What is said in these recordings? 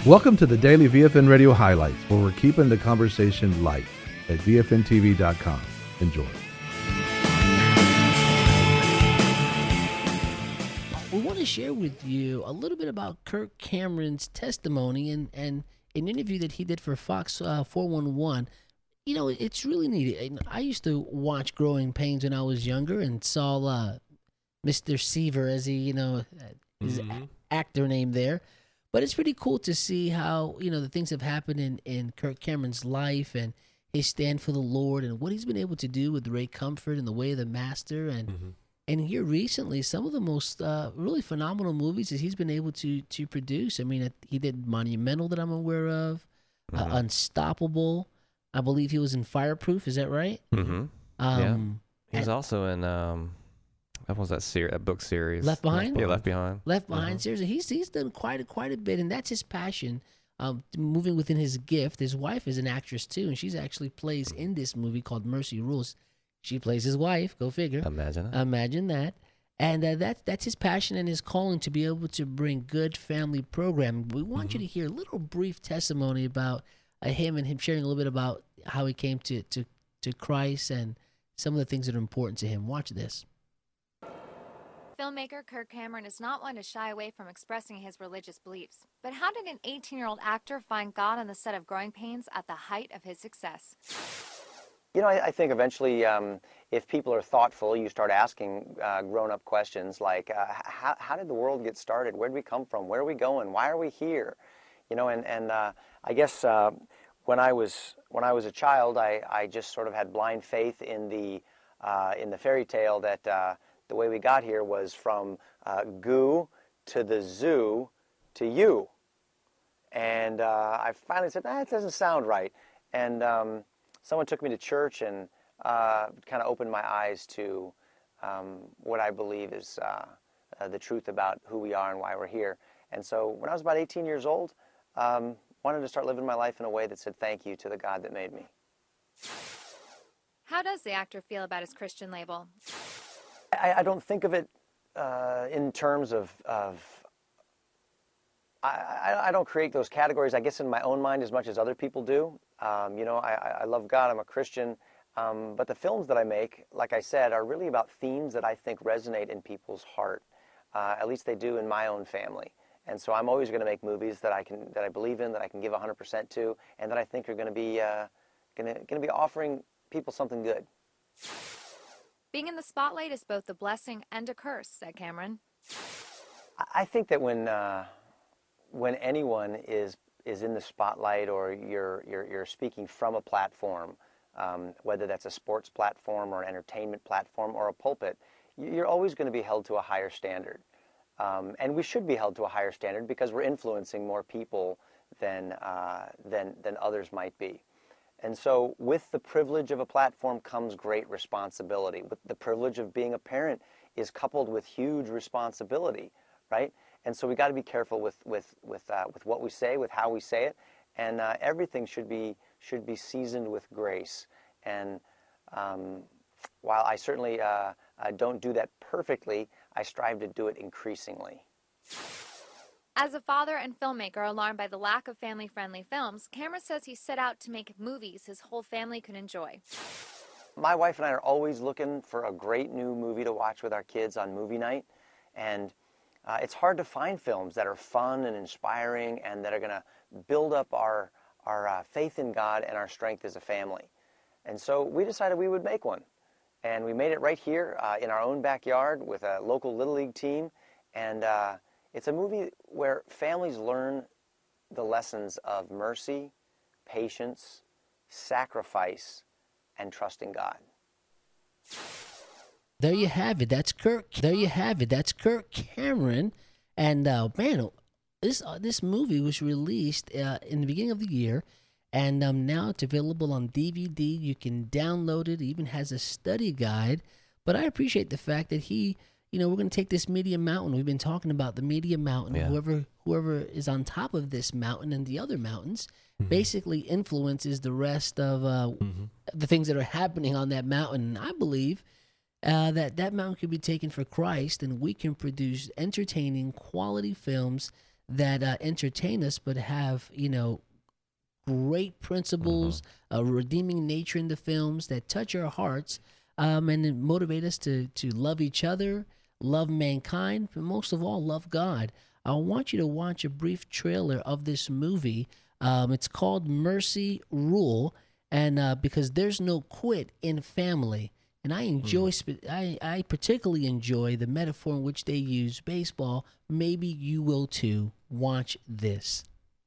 Welcome to the Daily VFN Radio Highlights, where we're keeping the conversation light at VFNTV.com. Enjoy. We want to share with you a little bit about Kirk Cameron's testimony and an interview that he did for Fox 411. You know, it's really neat. I used to watch Growing Pains when I was younger and saw Mr. Seaver, as he, his actor name there. But it's pretty cool to see how, the things have happened in Kirk Cameron's life and his stand for the Lord and what he's been able to do with Ray Comfort and The Way of the Master. And here recently, some of the most really phenomenal movies that he's been able to produce. I mean, he did Monumental that I'm aware of, Unstoppable. I believe he was in Fireproof. Is that right? Yeah. He was also in what was that book series? Left Behind? Yeah, Left Behind. Left Behind series. He's done quite a bit, and that's his passion. Moving within his gift. His wife is an actress too, and she's actually plays in this movie called Mercy Rules. She plays his wife. Go figure. Imagine that. And that's his passion and his calling to be able to bring good family programming. We want you to hear a little brief testimony about him sharing a little bit about how he came to Christ and some of the things that are important to him. Watch this. Filmmaker Kirk Cameron is not one to shy away from expressing his religious beliefs. But how did an 18-year-old actor find God on the set of Growing Pains at the height of his success? I think eventually if people are thoughtful, you start asking grown-up questions like, how did the world get started? Where did we come from? Where are we going? Why are we here? I guess when I was a child, I just sort of had blind faith in the fairy tale that the way we got here was from goo to the zoo to you. And I finally said, it doesn't sound right. And someone took me to church and kind of opened my eyes to what I believe is the truth about who we are and why we're here. And so when I was about 18 years old, wanted to start living my life in a way that said thank you to the God that made me. How does the actor feel about his Christian label? I don't think of it in terms of I don't create those categories, I guess, in my own mind as much as other people do. I love God, I'm a Christian, but the films that I make, like I said, are really about themes that I think resonate in people's heart. At least they do in my own family. And so I'm always going to make movies that I believe in, that I can give 100% to, and that I think are going to be offering people something good. Being in the spotlight is both a blessing and a curse, said Cameron. I think that when anyone is in the spotlight or you're speaking from a platform, whether that's a sports platform or an entertainment platform or a pulpit, you're always going to be held to a higher standard. And we should be held to a higher standard because we're influencing more people than others might be. And so with the privilege of a platform comes great responsibility. With the privilege of being a parent is coupled with huge responsibility, right? And so we got to be careful with what we say, with how we say it, and everything should be seasoned with grace. And while I certainly don't do that perfectly, I strive to do it increasingly. As a father and filmmaker alarmed by the lack of family-friendly films, Cameron says he set out to make movies his whole family could enjoy. My wife and I are always looking for a great new movie to watch with our kids on movie night, and it's hard to find films that are fun and inspiring and that are going to build up our faith in God and our strength as a family. And so we decided we would make one. And we made it right here in our own backyard with a local Little League team. And it's a movie where families learn the lessons of mercy, patience, sacrifice, and trusting God. There you have it. That's Kirk. There you have it. That's Kirk Cameron. And man, this movie was released in the beginning of the year, and now it's available on DVD. You can download it. It even has a study guide. But I appreciate the fact that he, we're going to take this Media Mountain. We've been talking about the Media Mountain. Yeah. Whoever is on top of this mountain and the other mountains basically influences the rest of the things that are happening on that mountain. And I believe that mountain could be taken for Christ, and we can produce entertaining, quality films that entertain us, but have, great principles, a redeeming nature in the films that touch our hearts, and then motivate us to love each other, love mankind, but most of all, love God. I want you to watch a brief trailer of this movie. It's called Mercy Rule, and because there's no quit in family. And I enjoy, I particularly enjoy the metaphor in which they use baseball. Maybe you will too. Watch this.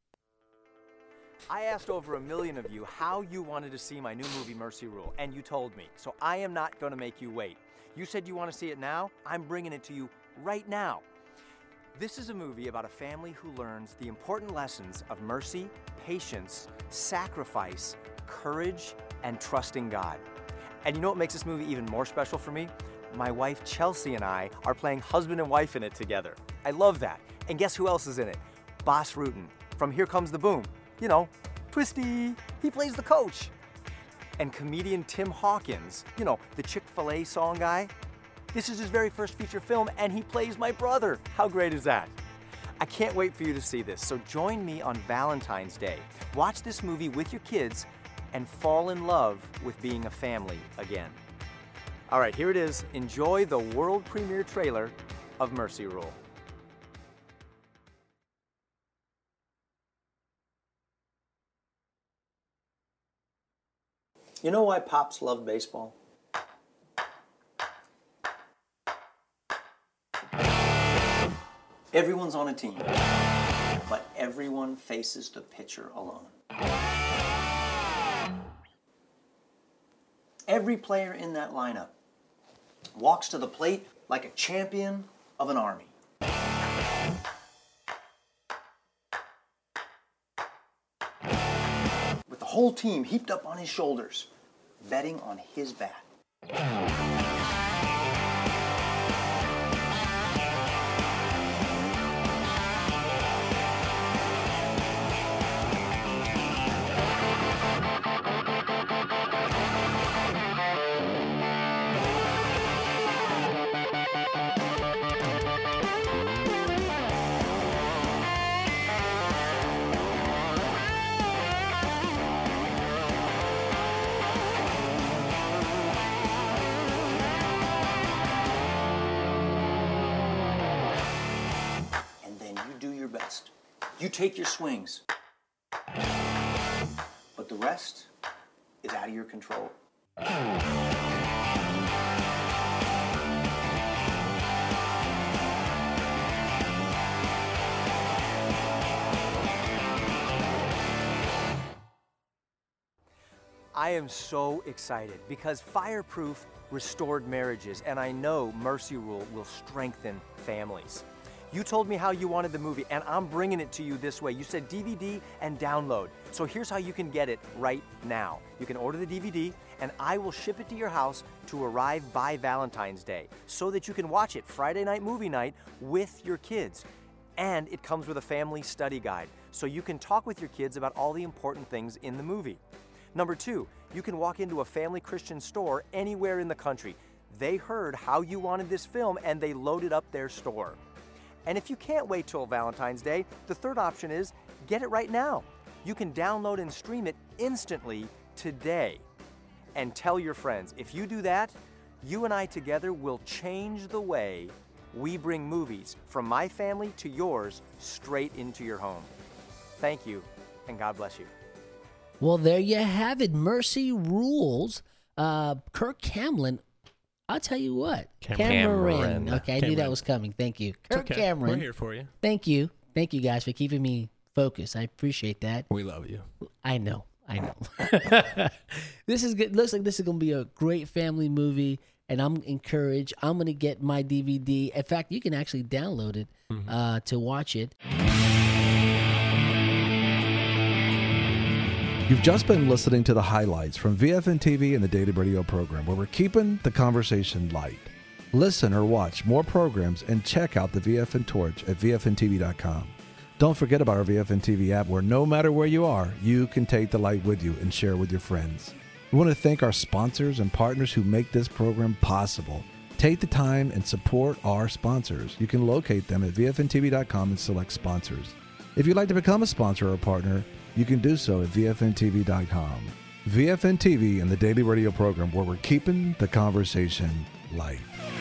I asked over 1 million of you how you wanted to see my new movie, Mercy Rule, and you told me. So I am not going to make you wait. You said you want to see it now. I'm bringing it to you right now. This is a movie about a family who learns the important lessons of mercy, patience, sacrifice, courage, and trusting God. And you know what makes this movie even more special for me? My wife Chelsea and I are playing husband and wife in it together. I love that. And guess who else is in it? Bas Rutten from Here Comes the Boom. You know, Twisty, he plays the coach. And comedian Tim Hawkins, you know, the Chick-fil-A song guy. This is his very first feature film, and he plays my brother. How great is that? I can't wait for you to see this, so join me on Valentine's Day. Watch this movie with your kids and fall in love with being a family again. All right, here it is. Enjoy the world premiere trailer of Mercy Rule. You know why Pops love baseball? Everyone's on a team, but everyone faces the pitcher alone. Every player in that lineup walks to the plate like a champion of an army. With the whole team heaped up on his shoulders, betting on his bat. Best. You take your swings, but the rest is out of your control. I am so excited because Fireproof restored marriages, and I know Mercy Rule will strengthen families. You told me how you wanted the movie, and I'm bringing it to you this way. You said DVD and download. So here's how you can get it right now. You can order the DVD, and I will ship it to your house to arrive by Valentine's Day so that you can watch it Friday night movie night with your kids. And it comes with a family study guide, so you can talk with your kids about all the important things in the movie. Number 2, you can walk into a family Christian store anywhere in the country. They heard how you wanted this film, and they loaded up their store. And if you can't wait till Valentine's Day, the third option is get it right now. You can download and stream it instantly today. And tell your friends. If you do that, you and I together will change the way we bring movies from my family to yours straight into your home. Thank you, and God bless you. Well, there you have it. Mercy Rules. Kirk Cameron. I'll tell you what. Cameron. Okay, I knew that was coming. Thank you. Kirk Cameron. We're here for you. Thank you. Thank you, guys, for keeping me focused. I appreciate that. We love you. I know. This is good. Looks like this is going to be a great family movie, and I'm encouraged. I'm going to get my DVD. In fact, you can actually download it to watch it. You've just been listening to the highlights from VFN TV and the Daily Radio program, where we're keeping the conversation light. Listen or watch more programs and check out the VFN Torch at VFNTV.com. Don't forget about our VFN TV app, where no matter where you are, you can take the light with you and share with your friends. We want to thank our sponsors and partners who make this program possible. Take the time and support our sponsors. You can locate them at vfntv.com and select sponsors. If you'd like to become a sponsor or partner, you can do so at vfntv.com. VFN TV and the Daily Radio program, where we're keeping the conversation light.